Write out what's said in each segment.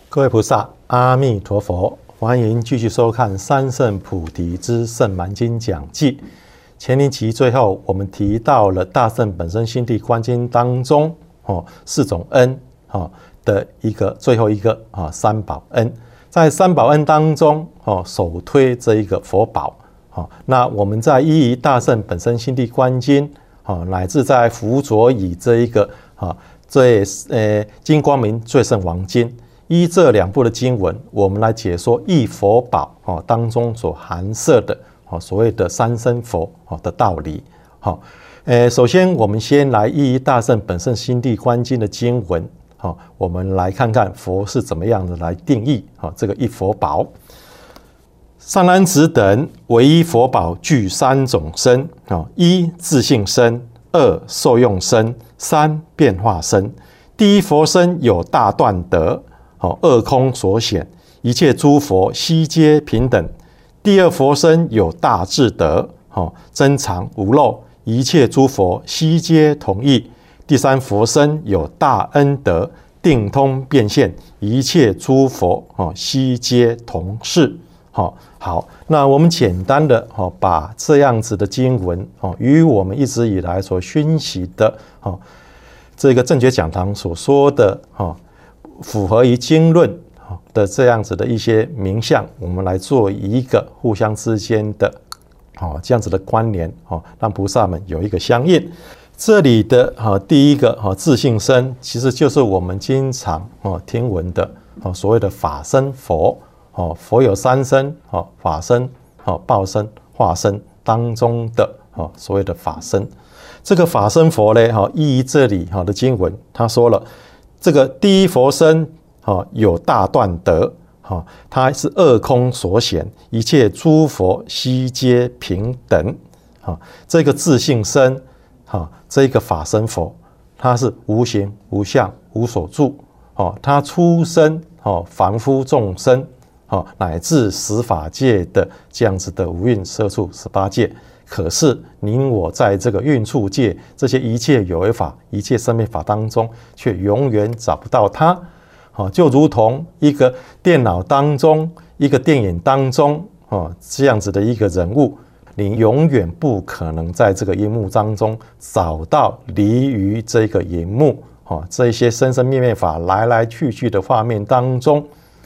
各位菩萨，阿弥陀佛！欢迎继续收看《三圣菩提之圣蛮经讲记》。前一集最后，我们提到了大圣本身心地观经当中四种恩的最后一个三宝恩。在三宝恩当中首推这一个佛宝。那我们在依于大圣本身心地观经乃至在辅佐以这一个金光明最胜王经，依这两部的经文，我们来解说一佛宝当中所含摄的所谓的三身佛的道理。首先我们先来依于大圣本身心地观经的经文，我们来看看佛是怎么样的来定义这个一佛宝。善男子等，唯一佛宝具三种身：一自性身，二受用身，三变化身。第一佛身有大断德，二空所显，一切诸佛悉皆平等。第二佛身有大智德，真常无漏，一切诸佛悉皆同意。第三佛身有大恩德，定通变现，一切诸佛悉皆同事。好，那我们简单的把这样子的经文与我们一直以来所熏习的这个正觉讲堂所说的符合于经论的这样子的一些名相，我们来做一个互相之间的这样子的关联，让菩萨们有一个相应。这里的第一个自性身，其实就是我们经常听闻的所谓的法身佛。佛有三身，法身、报身、化身当中的所谓的法身。这个法身佛呢，依于这里的经文，他说了，这个第一佛身有大断德，它是二空所显，一切诸佛悉皆平等。这个自性身，这个法身佛，它是无形无相无所住，它出生凡夫众生。乃至十法界的这样子的五蕴摄处18界，可是您我在这个蕴处界这些一切有为法、一切生灭法当中，却永远找不到它。就如同一个电脑当中、一个电影当中这样子的一个人物，你永远不可能在这个荧幕当中找到离于这个荧幕这些生生灭灭法来来去去的画面当中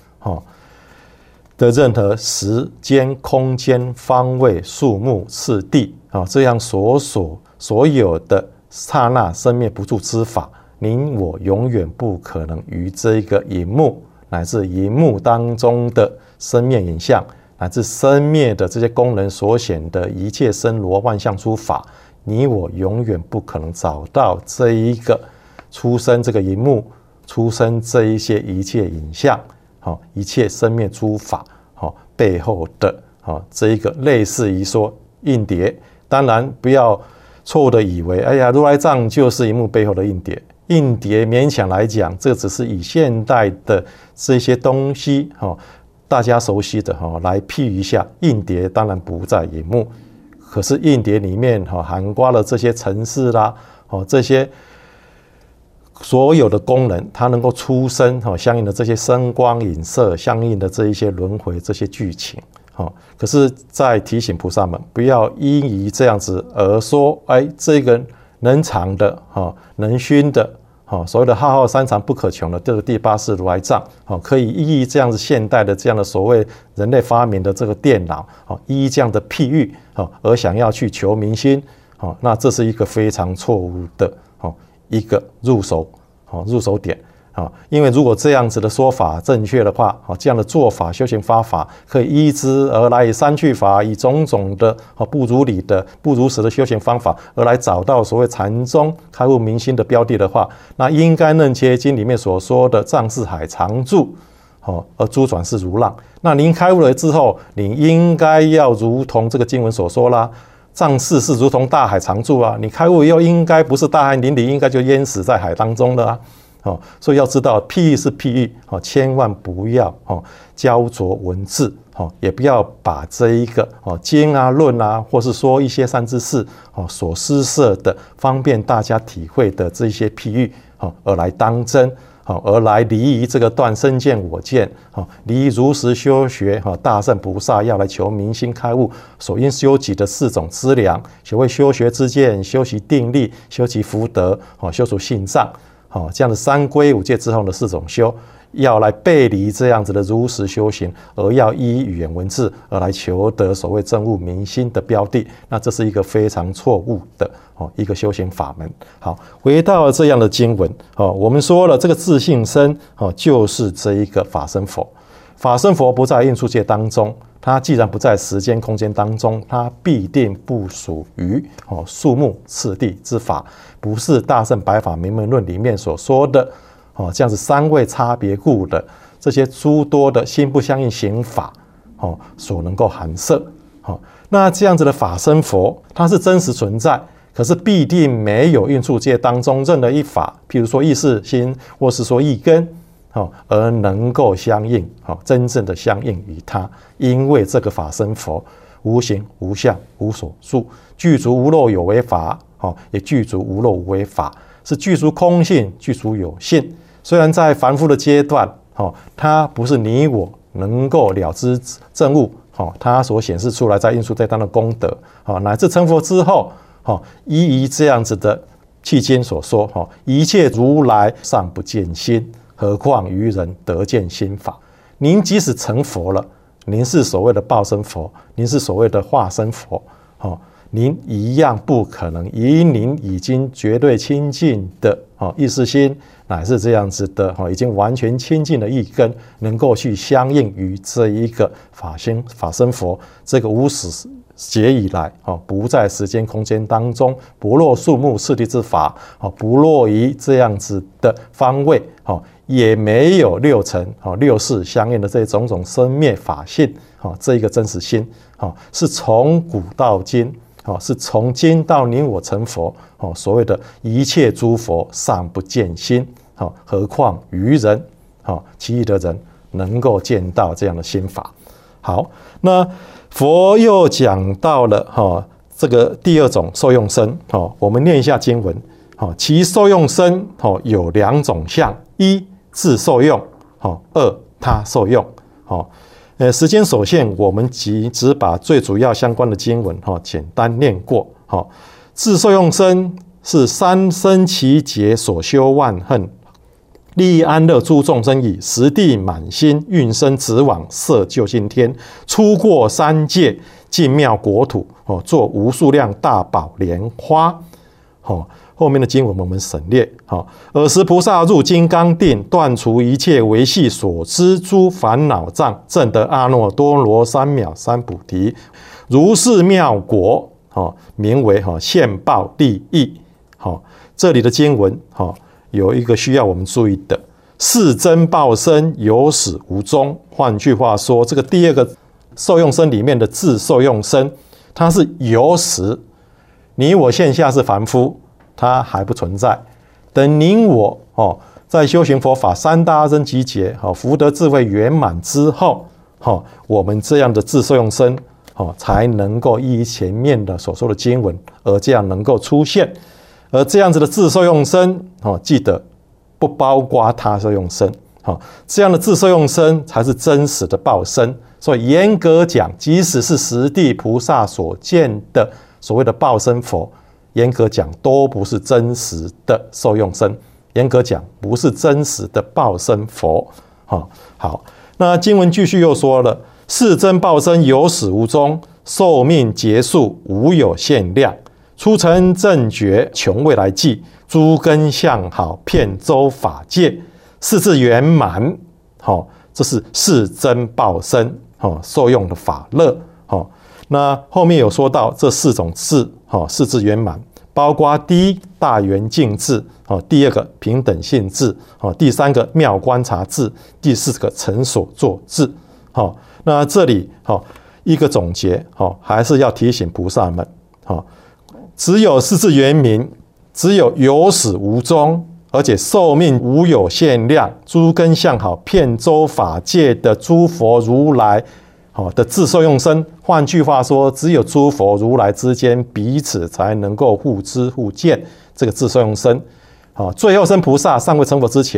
的任何时间、空间、方位、数目、次第这样所有的刹那生灭不住之法，您我永远不可能于这个荧幕乃至荧幕当中的生灭影像，乃至生灭的这些功能所显的一切声罗万象诸法，你我永远不可能找到这一个出生这个荧幕、出生这一些一切影像。一切生灭诸法背后的这一个类似于说硬碟，当然不要错误的以为如来藏就是荧幕背后的硬碟。硬碟勉强来讲，这只是以现代的这些东西大家熟悉的来譬喻一下，硬碟当然不在荧幕，可是硬碟里面涵盖了这些程式啦这些所有的功能，它能够出生相应的这些声光影色，相应的这一些轮回这些剧情可是在提醒菩萨们不要因于这样子而说这个能藏的能熏的所谓的浩浩三藏不可穷的这个第八世如来藏可以依于这样子现代的这样的所谓人类发明的这个电脑依这样的譬喻而想要去求明心那这是一个非常错误的一个入手点因为如果这样子的说法正确的话这样的做法修行方法可以依之而来，以三去法，以种种的不如理的不如实的修行方法而来找到所谓禅宗开悟明心的标的的话，那应该楞伽经里面所说的藏识海常住而诸转世如浪。那您开悟了之后，你应该要如同这个经文所说啦，藏识是如同大海常住啊，你开悟以后应该不是大海淋漓，应该就淹死在海当中了啊。所以要知道譬喻是譬喻千万不要焦灼文字也不要把这一个经啊论啊，或是说一些善知识所施设的方便大家体会的这些譬喻而来当真而来离于这个断身见我见，离如实修学大圣菩萨要来求明心开悟所应修集的4种资粮，学会修学之见，修习定力，修习福德，修除信藏，这样的3归5戒之后的4种修，要来背离这样子的如实修行，而要依语言文字而来求得所谓证悟明心的标的，那这是一个非常错误的一个修行法门。好，回到这样的经文，我们说了这个自性身就是这一个法身佛。法身佛不在应处界当中，它既然不在时间空间当中，它必定不属于数目次第之法，不是大乘百法明门论里面所说的这样子3位差别故的这些诸多的心不相应行法所能够含摄。那这样子的法身佛，它是真实存在，可是必定没有应处界当中任何一法，譬如说意识心或是说意根，而能够相应，真正的相应于它。因为这个法身佛无形无相无所住，具足无漏有为法，也具足无漏无为法，是具足空性，具足有性。虽然在凡夫的阶段，它不是你我能够了知证悟，它所显示出来在应处界当的功德，乃至成佛之后，依于这样子的契经所说，一切如来尚不见心，何况于人得见心法。您即使成佛了，您是所谓的报身佛，您是所谓的化身佛，您一样不可能以您已经绝对清净的意识心，乃是这样子的已经完全清净的意根，能够去相应于这一个法身佛，这个无始劫以来不在时间空间当中，不落数目次第之法，不落于这样子的方位，也没有6尘6世相应的这种种生灭法性，这一个真实心是从古到今，是从今到你我成佛，所谓的一切诸佛尚不见心，何况于人，其余的人能够见到这样的心法。好，那佛又讲到了这个第2种受用身，我们念一下经文，其受用身有2种相，一自受用，2他受用。时间所限，我们只把最主要相关的经文简单念过。自受用身是3生其劫所修万恨，利益安乐诸众生矣，实地满心运身直往色究竟天，出过3界进妙国土，做无数量大宝莲花。后面的经文我们省略。尔时菩萨入金刚定，断除一切维系所知诸烦恼障，证得阿耨多罗三藐三菩提，如是妙果，名为现报利益。这里的经文有一个需要我们注意的，是真报身有始无终。换句话说，这个第2个受用身里面的自受用身，它是有始，你我现下是凡夫，它还不存在。等您我在修行佛法3大阿僧祇劫，福德智慧圆满之后，我们这样的自受用身才能够依前面的所说的经文而这样能够出现。而这样子的自受用身，记得不包括他受用身，这样的自受用身才是真实的报身。所以严格讲，即使是实地菩萨所见的所谓的报身佛，严格讲都不是真实的受用身，严格讲不是真实的报身佛。好，那经文继续又说了，是真报身有始无终，寿命结束无有限量，初成正觉穷未来际，诸根相好遍周法界，是至圆满。这是真报身受用的法乐。那后面有说到这4种智，4智圆满，包括第1大圆净智，第2个平等性智，第3个妙观察智，第4个成所作智。那这里一个总结，还是要提醒菩萨们，只有4智圆明，只有有始无终，而且寿命无有限量，诸根相好遍周法界的诸佛如来的自受用身。换句话说，只有诸佛如来之间彼此才能够互知互见这个自受用身。最后身菩萨尚未成佛之前，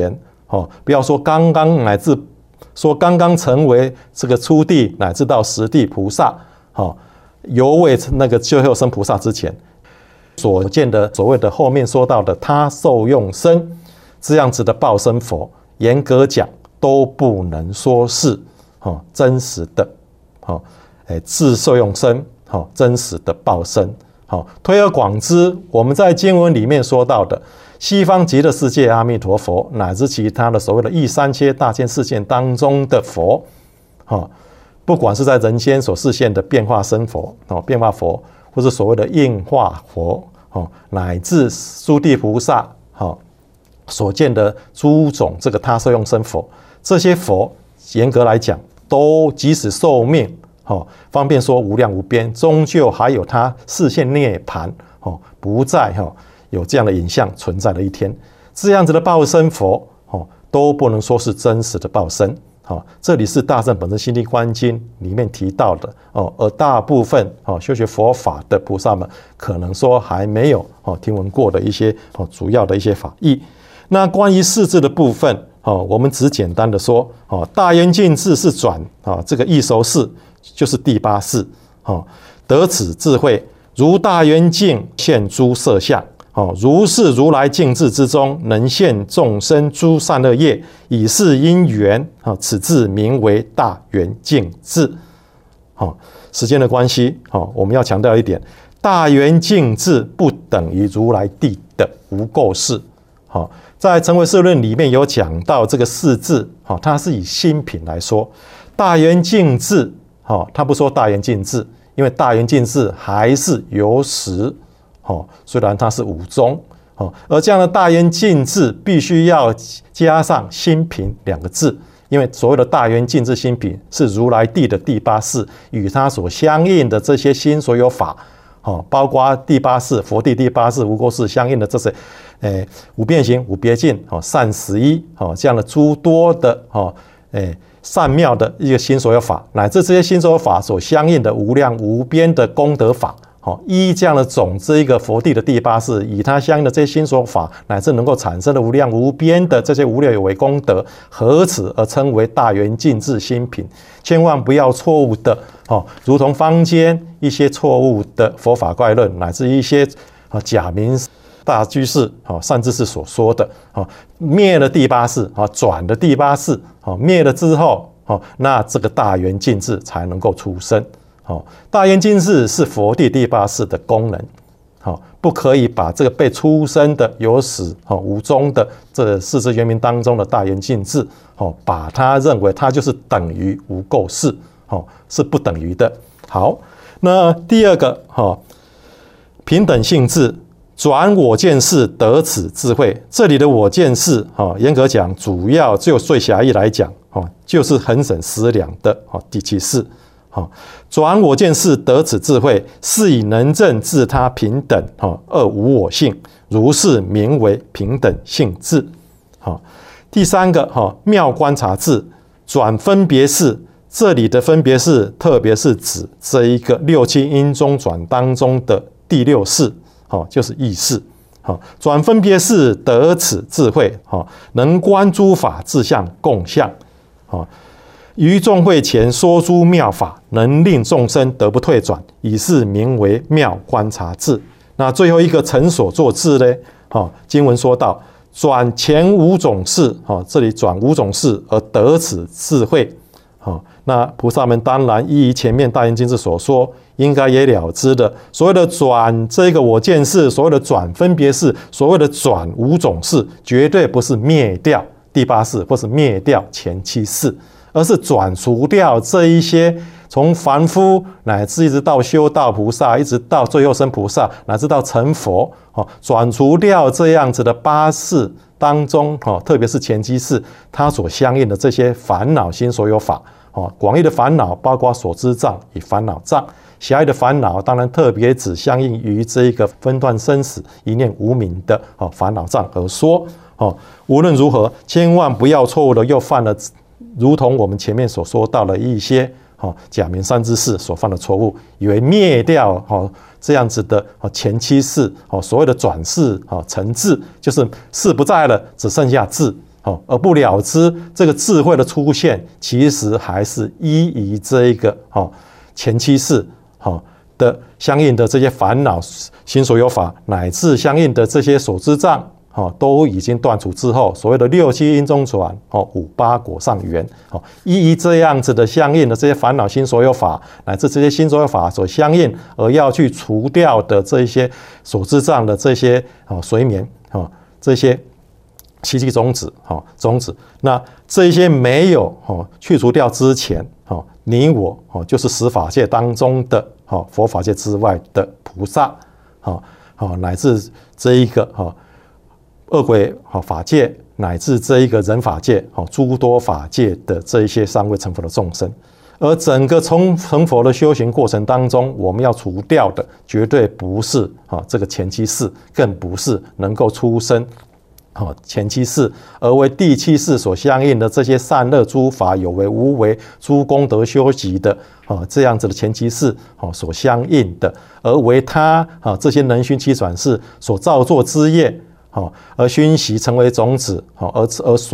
不要说刚刚乃至说刚刚成为这个初地乃至到十地菩萨，犹未那个最后生菩萨之前所见的所谓的后面说到的他受用身这样子的报身佛，严格讲都不能说是真实的自受用身真实的报身。推而广之，我们在经文里面说到的西方极乐世界阿弥陀佛，乃至其他的所谓的异三切大千世界当中的佛，不管是在人间所示现的变化身佛、变化佛，或是所谓的应化佛，乃至诸地菩萨所见的诸种这个他受用身佛，这些佛严格来讲，都即使寿命方便说无量无边，终究还有他示现涅槃不再有这样的影像存在的一天。这样子的报身佛都不能说是真实的报身。这里是大乘本生心地观经里面提到的而大部分修学佛法的菩萨们可能说还没有听闻过的一些主要的一些法义。那关于释智的部分我们只简单的说大圆镜智是转这个异熟识，就是第八识，得此智慧，如大圆镜现诸色相，如是如来净智之中，能现众生诸善恶业，以是因缘，此智名为大圆镜智。时间的关系，我们要强调一点，大圆镜智不等于如来地的无垢识。在成唯识论里面有讲到这个释智，它是以心品来说，大圆镜智他不说大圆镜智，因为大圆镜智还是有实，虽然它是五宗，而这样的大圆镜智必须要加上心品两个字，因为所谓的大圆镜智心品是如来地的第八识与它所相应的这些心所有法，包括第八识佛地第八识无垢识相应的这些无变行无别境善11这样的诸多的善妙的一个心所有法，乃至这些心所有法所相应的无量无边的功德法，依这样的种这一个佛地的第八识，以它相应的这些心所有法，乃至能够产生的无量无边的这些无量有为功德，合此而称为大圆镜智心品。千万不要错误的如同坊间一些错误的佛法怪论，乃至一些假名大居士善知识所说的灭了第八识转了第八识灭了之后那这个大圆镜智才能够出生。大圆镜智是佛地第八识的功能，不可以把这个被出生的有始无终的这四字原名当中的大圆镜智把它认为它就是等于无垢识，是不等于的。好，那第二个平等性智，转我见识得此智慧。这里的我见识严格讲主要就最狭义来讲就是恒审思量的第七识。转我见识得此智慧，是以能证自他平等而无我性，如是名为平等性智。第三个妙观察智，转分别识。这里的分别识特别是指这一个六七因中转当中的第六识，就是意识。转分别识得此智慧，能观诸法自相共相，于众会前说诸妙法，能令众生得不退转，以是名为妙观察智。那最后一个成所作智呢？经文说到转前五种事，这里转五种事而得此智慧。那菩萨们当然依前面大圆镜智所说，应该也了知的。所谓的转这个我见识，所谓的转分别识，所谓的转五种事，绝对不是灭掉第八识，或是灭掉前七识，而是转除掉这一些从凡夫乃至一直到修道菩萨，一直到最后生菩萨，乃至到成佛，转除掉这样子的八识当中，特别是前七识，它所相应的这些烦恼心所有法。广义的烦恼包括所知障与烦恼障，狭义的烦恼当然特别只相应于这个分段生死一念无明的烦恼障而说。无论如何，千万不要错误的又犯了如同我们前面所说到的一些假名善知识所犯的错误，以为灭掉这样子的前七识，所谓的转世成智，就是识不在了，只剩下智， 而不了之这个智慧的出现，其实还是依于这一个前期世的相应的这些烦恼心所有法，乃至相应的这些所知障，都已经断除之后，所谓的六七因中转，五八果上缘，依于这样子的相应的这些烦恼心所有法，乃至这些心所有法所相应而要去除掉的这一些所知障的这些随眠，这些七七种子，那这些没有去除掉之前，你我就是十法界当中的佛法界之外的菩萨，乃至这一个恶鬼法界，乃至这一个人法界，诸多法界的这一些尚未成佛的众生，而整个成佛的修行过程当中，我们要除掉的绝对不是这个前期世，更不是能够出生前期世，而为第七世所相应的这些善恶诸法有为无为诸功德修习的这样子的前期世所相应的，而为他这些能熏七转世所造作之业，而熏习成为种子，而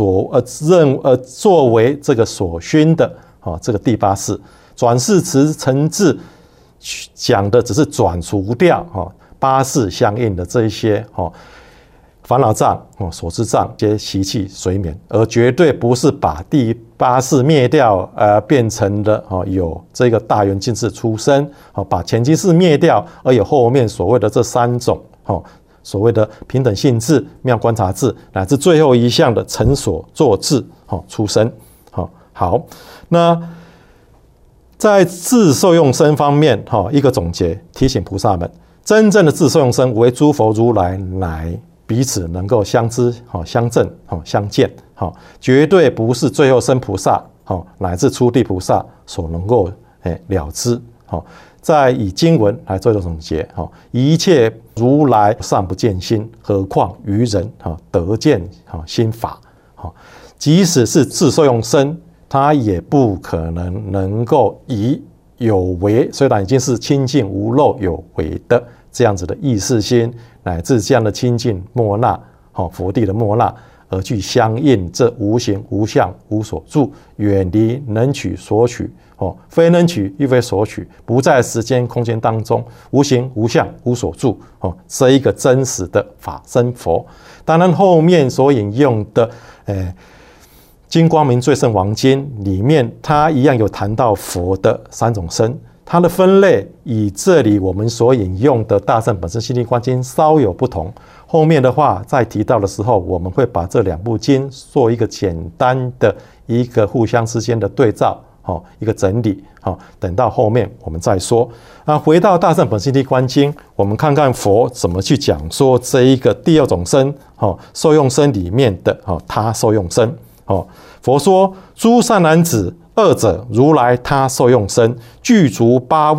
作为这个所熏的这个第八世转世持成智，讲的只是转除掉八世相应的这一些烦恼障、所知障、皆习气随眠，而绝对不是把第八世灭掉，变成了有这个大圆净智出生，把前期世灭掉，而有后面所谓的这三种所谓的平等性智、妙观察智，乃至最后一项的成所作智出生。好，那在自受用身方面，一个总结提醒菩萨们，真正的自受用身为诸佛如来乃彼此能够相知、相正、相见，绝对不是最后生菩萨乃至初地菩萨所能够了知。再以经文来做一个总结，一切如来尚不见心，何况于人得见心法。即使是自受用身，他也不可能够以有为，虽然已经是清净无漏有为的这样子的意识心，乃至这样的清净莫那佛地的莫那，而去相应这无形无相无所住，远离能取所取，非能取亦非所取，不在时间空间当中，无形无相无所住，这一个真实的法身佛。当然后面所引用的金光明最胜王经里面，它一样有谈到佛的三种身，它的分类以这里我们所引用的大乘本师心地观经稍有不同。后面的话在提到的时候，我们会把这两部经做一个简单的一个互相之间的对照，一个整理，等到后面我们再说。回到大乘本师心地观经，我们看看佛怎么去讲说这一个第二种身，受用身里面的他受用身。佛说：诸善男子，二者如来他受用身，具足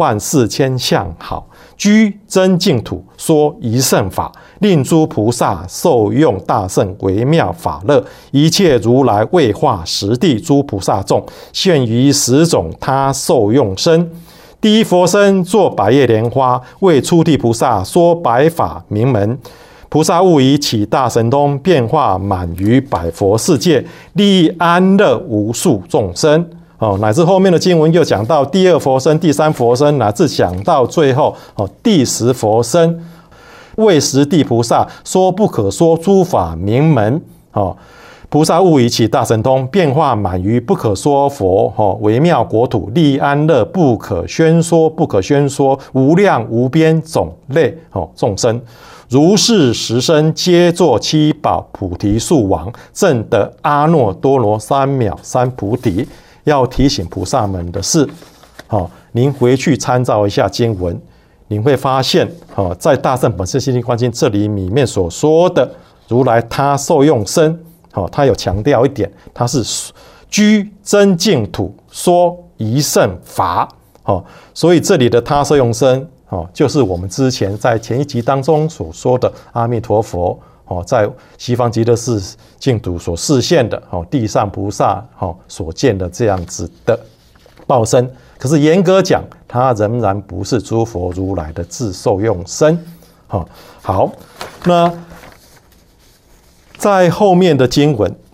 84000相好，居真净土，说一乘法，令诸菩萨受用大乘微妙法乐。一切如来为化十地诸菩萨众，现于10种他受用身。第一佛身作百叶莲花，为初地菩萨说百法明门。菩萨悟以起大神通，变化满于百佛世界，利益安乐无数众生。乃至后面的经文又讲到第二佛身、第三佛身，乃至讲到最后第10佛身，为十地菩萨说不可说诸法明门。菩萨悟以起大神通，变化满于不可说佛，微妙国土，利益安乐不可宣说，不可宣说无量无边种类众生。如是10身，皆作七宝菩提树王，证得阿耨多罗三藐三菩提。要提醒菩萨们的是，您回去参照一下经文，您会发现，在大乘本师心地观经这里面所说的如来他受用身，他有强调一点，他是居真净土，说一乘法。所以这里的他受用身，就是我们之前在前一集当中所说的阿弥陀佛在西方极乐世净土所示现的地上菩萨所见的这样子的报身。可是严格讲，它仍然不是诸佛如来的自受用身。好，那在后面的经文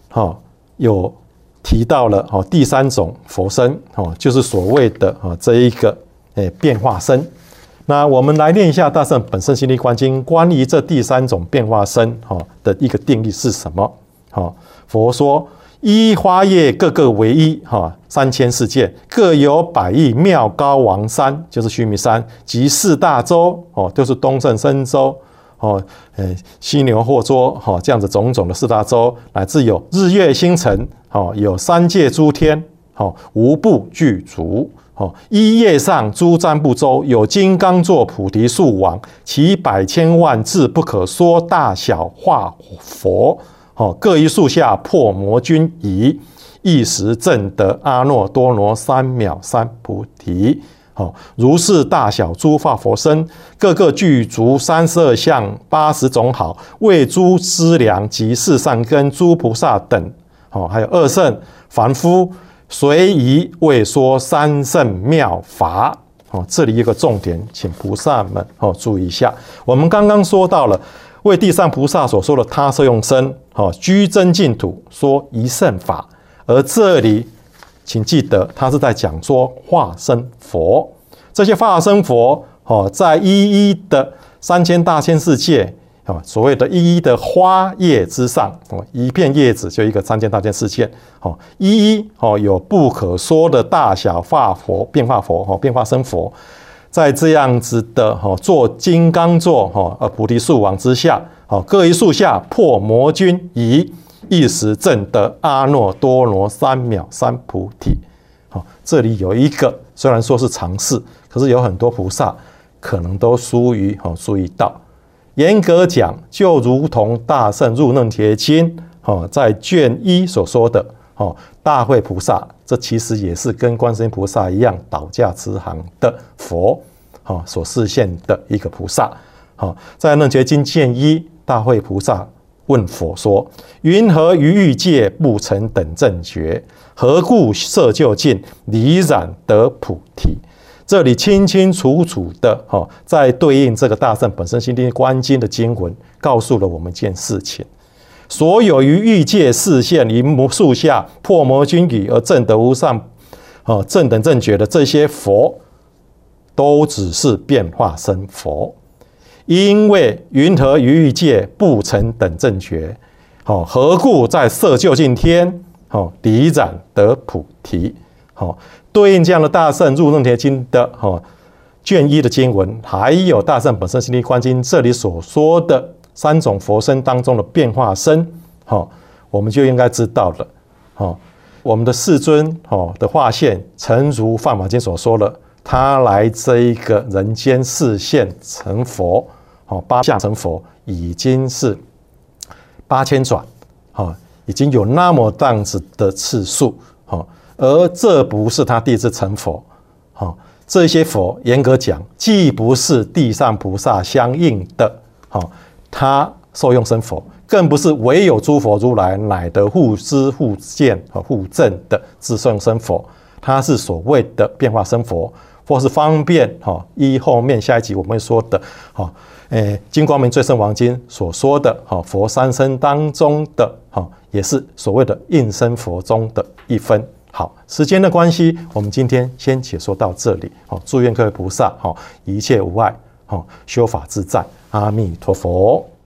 有提到了第3种佛身，就是所谓的这一个变化身。那我们来念一下《大乘本生心力观经》关于这第3种变化身的一个定义是什么？佛说：依花叶各个为一，3000世界各有100亿妙高王山，就是须弥山，及4大洲，就是东胜身洲。犀牛霍州，这样子种种的4大洲，乃至有日月星辰，有3界诸天，无不具足。一叶上诸占卜洲，有金刚座菩提树王，其100千万字不可说大小化佛，各一树下破魔君疑，一时证得阿耨多罗三藐三菩提。如是大小诸化佛身，各个具足32相80种好，为诸资粮及四善根诸菩萨等，还有二圣凡夫，随宜为说三圣妙法。这里一个重点，请菩萨们注意一下。我们刚刚说到了为地藏菩萨所说的他摄用身，居真净土说一圣法，而这里请记得，他是在讲说化身佛。这些化身佛，在一一的3000大千世界，所谓的一一的花叶之上，一片叶子就一个3000大千世界，一一有不可说的大小化佛、变化佛、变化身佛，在这样子的做金刚座菩提树王之下，各一树下破魔君疑，一时证得阿耨多罗三藐三菩提。这里有一个虽然说是常识，可是有很多菩萨可能都疏于注意到。严格讲，就如同大圣入楞伽经在卷1所说的大慧菩萨，这其实也是跟观世音菩萨一样倒驾慈航的佛所示现的一个菩萨。在楞伽经卷1，大慧菩萨问佛说：云何于欲界不成等正觉？何故摄就近离染得菩提？这里清清楚楚的在对应这个大乘本生心力观经的经文，告诉了我们一件事情：所有于欲界示现于树下破魔君疑而证得无上正等正觉的这些佛，都只是变化身佛。因为云何于欲界不成等正觉？何故在摄就近天离染得菩提？对应这样的大乘入楞伽经的卷1的经文，还有大乘本生心力观经这里所说的3种佛身当中的变化身，我们就应该知道了。我们的世尊的化现，诚如梵法经所说的，他来这一个人间示现成佛，8相成佛，已经是8000转，已经有那么这样子的次数，而这不是他第一次成佛，这些佛严格讲，既不是地上菩萨相应的他受用身佛，更不是唯有诸佛如来乃得护知护见护证的自受用身佛，他是所谓的变化身佛，或是方便依后面下一集我们会说的金光明最胜王经所说的佛3身当中的也是所谓的应身佛中的一分。好，时间的关系，我们今天先解说到这里。祝愿各位菩萨一切无碍，修法自在。阿弥陀佛。